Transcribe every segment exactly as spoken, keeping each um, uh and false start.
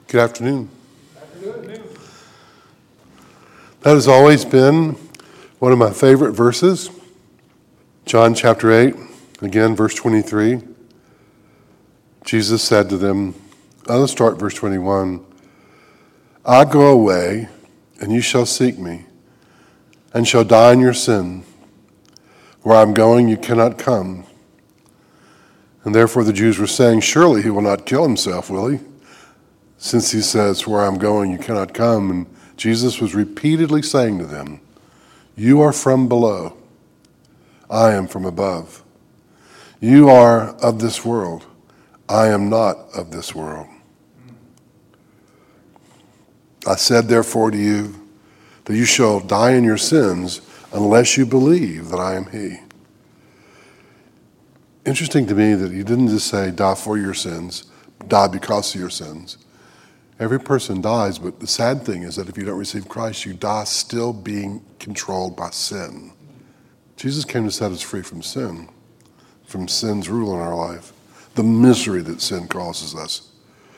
Good afternoon. That has always been one of my favorite verses. John chapter eight, again, verse twenty-three. Jesus said to them, oh, let's start verse twenty-one. I go away, and you shall seek me, and shall die in your sin. Where I'm going, you cannot come. And therefore the Jews were saying, surely he will not kill himself, will he? Since he says, where I'm going, you cannot come. And Jesus was repeatedly saying to them, you are from below. I am from above. You are of this world. I am not of this world. I said, therefore, to you, that you shall die in your sins unless you believe that I am he. Interesting to me that he didn't just say, die for your sins, die because of your sins. Every person dies, but the sad thing is that if you don't receive Christ, you die still being controlled by sin. Jesus came to set us free from sin, from sin's rule in our life, the misery that sin causes us.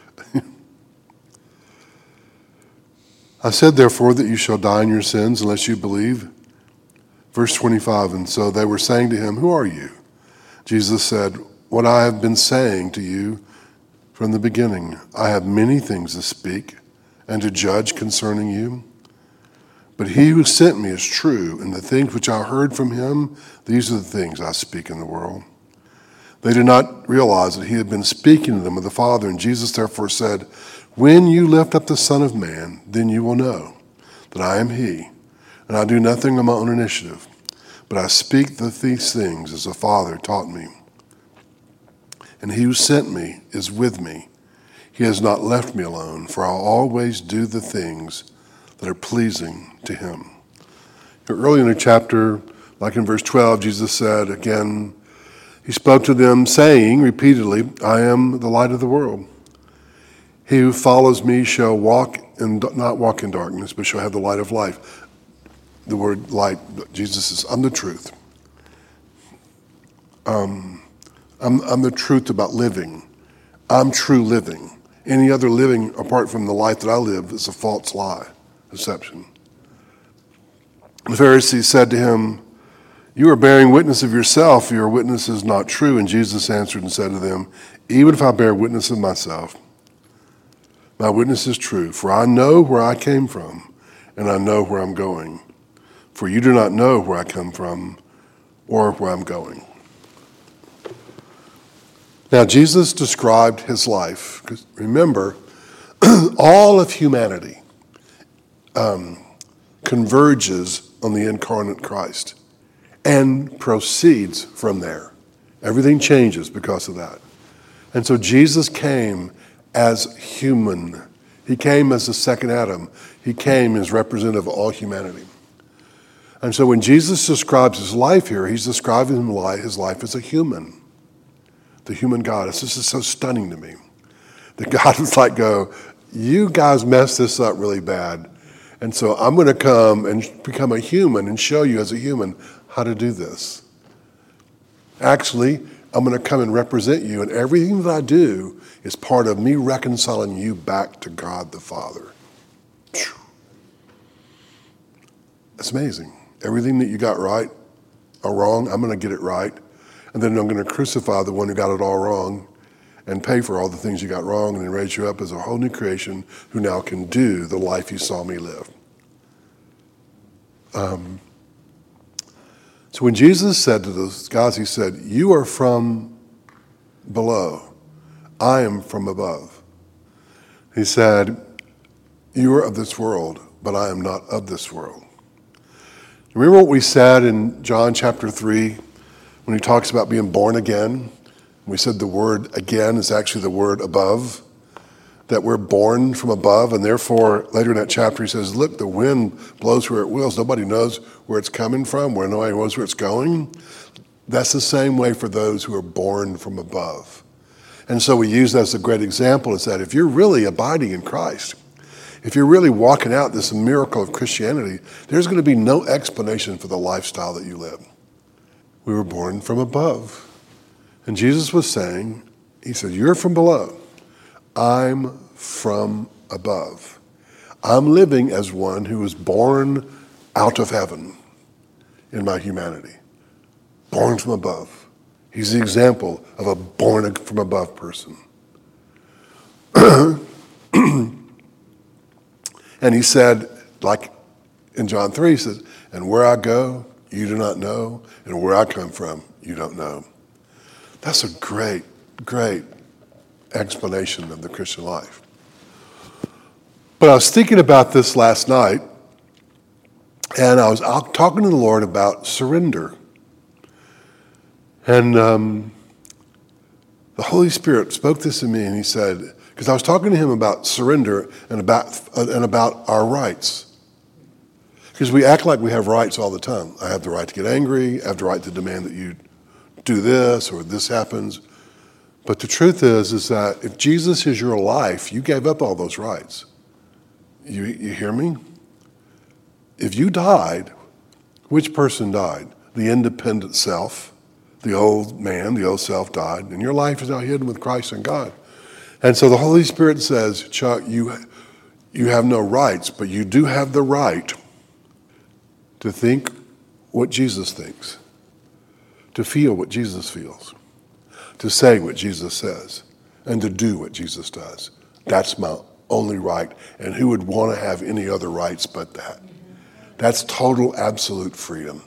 I said, therefore, that you shall die in your sins unless you believe. Verse twenty-five, and so they were saying to him, who are you? Jesus said, what I have been saying to you from the beginning. I have many things to speak and to judge concerning you. But he who sent me is true, and the things which I heard from him, these are the things I speak in the world. They did not realize that he had been speaking to them of the Father, and Jesus therefore said, when you lift up the Son of Man, then you will know that I am he, and I do nothing on my own initiative, but I speak the, these things as the Father taught me. And he who sent me is with me. He has not left me alone, for I'll always do the things that are pleasing to him. Early in the chapter, like in verse twelve, Jesus said again, he spoke to them saying repeatedly, I am the light of the world. He who follows me shall walk and not walk in darkness, but shall have the light of life. The word light, Jesus says, I'm the truth. Um, I'm, I'm the truth about living. I'm true living. Any other living apart from the life that I live is a false lie, deception. The Pharisees said to him, you are bearing witness of yourself. Your witness is not true. And Jesus answered and said to them, even if I bear witness of myself, my witness is true. For I know where I came from, and I know where I'm going. For you do not know where I come from or where I'm going. Now, Jesus described his life, because remember, all of humanity um, converges on the incarnate Christ and proceeds from there. Everything changes because of that. And so Jesus came as human. He came as the second Adam. He came as representative of all humanity. And so when Jesus describes his life here, he's describing his life as a human. The human God. This is so stunning to me. That God is like, go, you guys messed this up really bad. And so I'm going to come and become a human and show you as a human how to do this. Actually, I'm going to come and represent you, and everything that I do is part of me reconciling you back to God the Father. That's amazing. Everything that you got right or wrong, I'm going to get it right. And then I'm going to crucify the one who got it all wrong and pay for all the things you got wrong and then raise you up as a whole new creation who now can do the life you saw me live. Um, so when Jesus said to those guys, he said, you are from below. I am from above. He said, you are of this world, but I am not of this world. Remember what we said in John chapter three? When he talks about being born again, we said the word again is actually the word above, that we're born from above, and therefore later in that chapter he says, look, the wind blows where it wills. Nobody knows where it's coming from, where nobody knows where it's going. That's the same way for those who are born from above. And so we use that as a great example, is that if you're really abiding in Christ, if you're really walking out this miracle of Christianity, there's going to be no explanation for the lifestyle that you live. We were born from above. And Jesus was saying, he said, you're from below. I'm from above. I'm living as one who was born out of heaven in my humanity. Born from above. He's the example of a born from above person. And he said, like in John three, he says, and where I go, you do not know, and where I come from, you don't know. That's a great, great explanation of the Christian life. But I was thinking about this last night, and I was out talking to the Lord about surrender. And um, the Holy Spirit spoke this to me, and he said, because I was talking to him about surrender and about uh, and about our rights. Because we act like we have rights all the time. I have the right to get angry. I have the right to demand that you do this or this happens. But the truth is, is that if Jesus is your life, you gave up all those rights. You, you hear me? If you died, which person died? The independent self, the old man, the old self died, and your life is now hidden with Christ and God. And so the Holy Spirit says, Chuck, you, you have no rights, but you do have the right to think what Jesus thinks, to feel what Jesus feels, to say what Jesus says, and to do what Jesus does. That's my only right. And who would want to have any other rights but that? That's total, absolute freedom.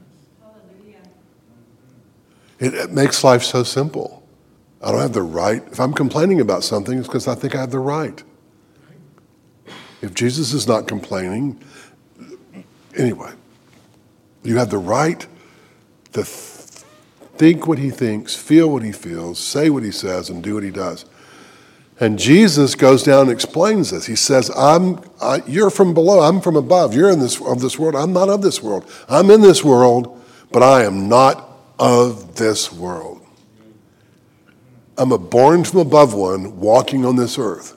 It, it makes life so simple. I don't have the right. If I'm complaining about something, it's because I think I have the right. If Jesus is not complaining, anyway, you have the right to th- think what he thinks, feel what he feels, say what he says, and do what he does. And Jesus goes down and explains this. He says, "I'm, I, you're from below, I'm from above. You're in this of this world. I'm not of this world. I'm in this world, but I am not of this world. I'm a born from above one walking on this earth.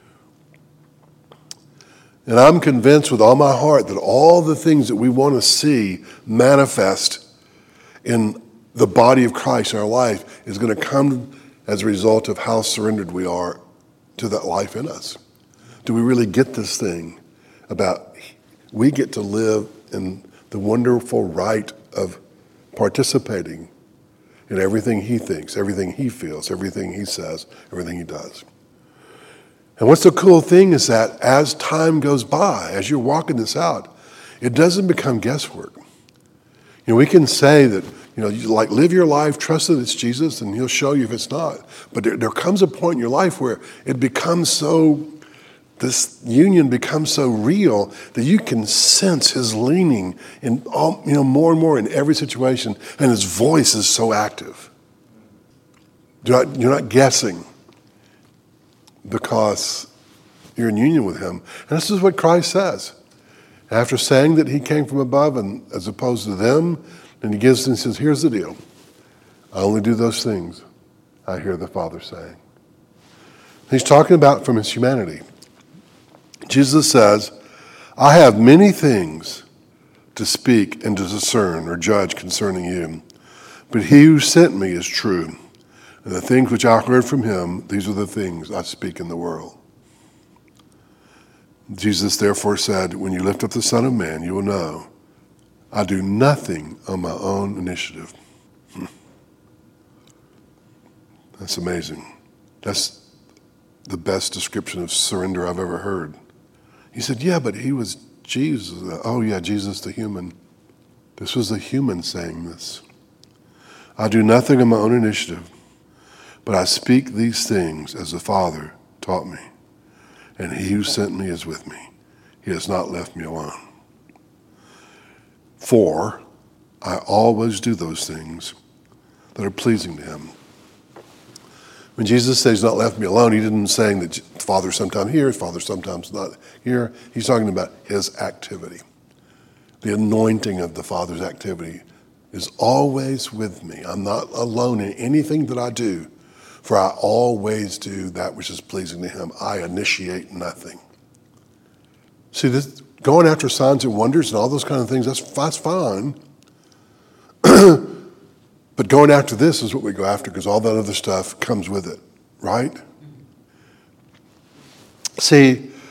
And I'm convinced with all my heart that all the things that we want to see manifest in the body of Christ in our life is going to come as a result of how surrendered we are to that life in us. Do we really get this thing about we get to live in the wonderful right of participating in everything he thinks, everything he feels, everything he says, everything he does. And what's the cool thing is that as time goes by, as you're walking this out, it doesn't become guesswork. You know, we can say that, you know, you like live your life, trust that it's Jesus, and he'll show you if it's not. But there, there comes a point in your life where it becomes so, this union becomes so real that you can sense his leaning in all, you know, more and more in every situation, and his voice is so active. You're not, you're not guessing because you're in union with him. And this is what Christ says. After saying that he came from above and as opposed to them, and he gives and says, here's the deal. I only do those things I hear the Father saying. He's talking about from his humanity. Jesus says, I have many things to speak and to discern or judge concerning you, but he who sent me is true. And the things which I heard from him, these are the things I speak in the world. Jesus therefore said, when you lift up the Son of Man, you will know I do nothing on my own initiative. Hmm. That's amazing. That's the best description of surrender I've ever heard. He said, yeah, but he was Jesus. Oh, yeah, Jesus the human. This was a human saying this. I do nothing on my own initiative, but I speak these things as the Father taught me. And he who sent me is with me. He has not left me alone. For I always do those things that are pleasing to him. When Jesus says he's not left me alone, he didn't saying that Father sometimes here, Father sometimes not here. He's talking about his activity. The anointing of the Father's activity is always with me. I'm not alone in anything that I do, for I always do that which is pleasing to him. I initiate nothing. See, this, going after signs and wonders and all those kind of things, that's, that's fine. But going after this is what we go after because all that other stuff comes with it, right? See,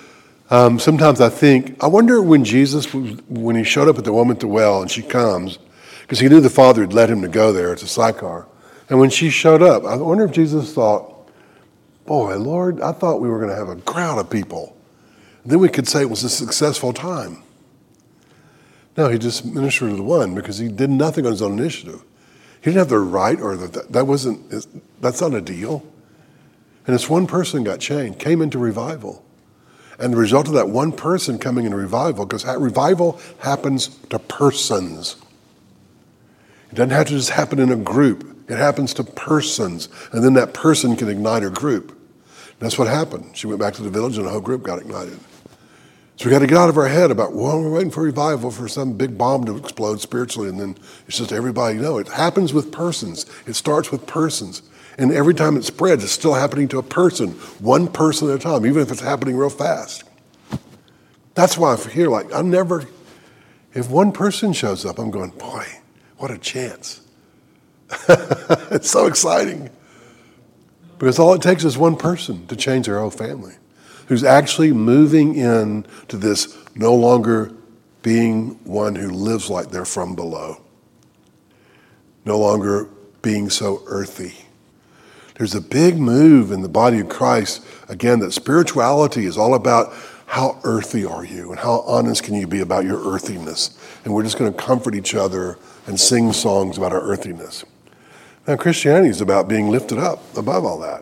Um, sometimes I think, I wonder when Jesus, when he showed up at the woman at the well and she comes, because he knew the Father had led him to go there to Sychar. And when she showed up, I wonder if Jesus thought, boy, Lord, I thought we were going to have a crowd of people. And then we could say it was a successful time. No, he just ministered to the one because he did nothing on his own initiative. He didn't have the right, or the, that wasn't, that's not a deal. And this one person got changed, came into revival. And the result of that one person coming into revival, because revival happens to persons. It doesn't have to just happen in a group. It happens to persons. And then that person can ignite a group. And that's what happened. She went back to the village and the whole group got ignited. So we got to get out of our head about, well, we're waiting for revival for some big bomb to explode spiritually. And then it's just everybody, no, it happens with persons. It starts with persons. And every time it spreads, it's still happening to a person, one person at a time, even if it's happening real fast. That's why I hear, like, I never, if one person shows up, I'm going, boy, what a chance. It's so exciting. Because all it takes is one person to change their whole family, who's actually moving in to this no longer being one who lives like they're from below, no longer being so earthy. There's a big move in the body of Christ, again, that spirituality is all about how earthy are you and how honest can you be about your earthiness. And we're just going to comfort each other and sing songs about our earthiness. Now, Christianity is about being lifted up above all that.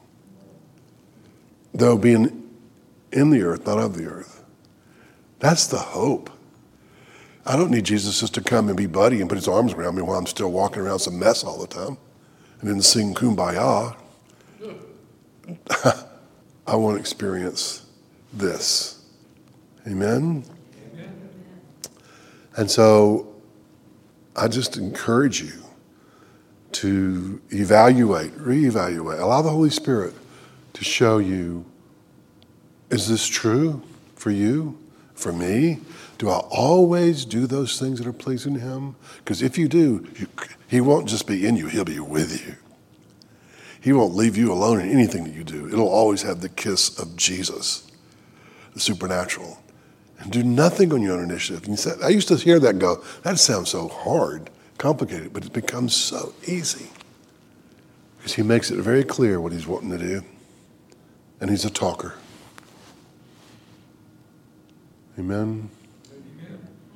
Though being in the earth, not of the earth. That's the hope. I don't need Jesus just to come and be buddy and put his arms around me while I'm still walking around some mess all the time. And then sing Kumbaya. I want to experience this. Amen? Amen? And so I just encourage you to evaluate, reevaluate, allow the Holy Spirit to show you, is this true for you, for me? Do I always do those things that are pleasing to him? Because if you do, you, he won't just be in you, he'll be with you. He won't leave you alone in anything that you do. It'll always have the kiss of Jesus, the supernatural. And do nothing on your own initiative. And you said, I used to hear that and go, that sounds so hard, complicated, but it becomes so easy. Because he makes it very clear what he's wanting to do. And he's a talker. Amen.